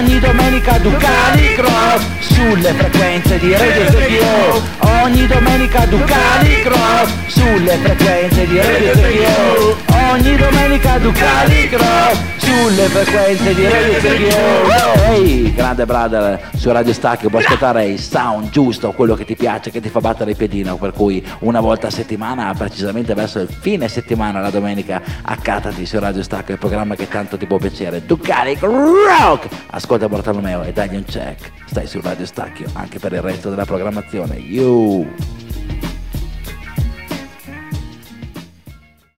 ogni domenica Ducali Cross sulle frequenze di Radio Stachio. Ogni domenica Ducali Cross sulle frequenze di Radio Stachio. Ogni domenica Ducali Cross sulle frequenze di Radio Stachio. Ehi, grande brother, su Radio Stachio puoi ascoltare il sound giusto, quello che ti piace, che ti fa battere il piedino, per cui una volta a settimana, precisamente verso il fine settimana, la domenica, accattati su Radio Stachio, il programma che tanto ti può piacere, Ducali Rock. Ascolta Bartolomeo e dagli un check. Stai su Radio Stachio anche per il resto della programmazione. You.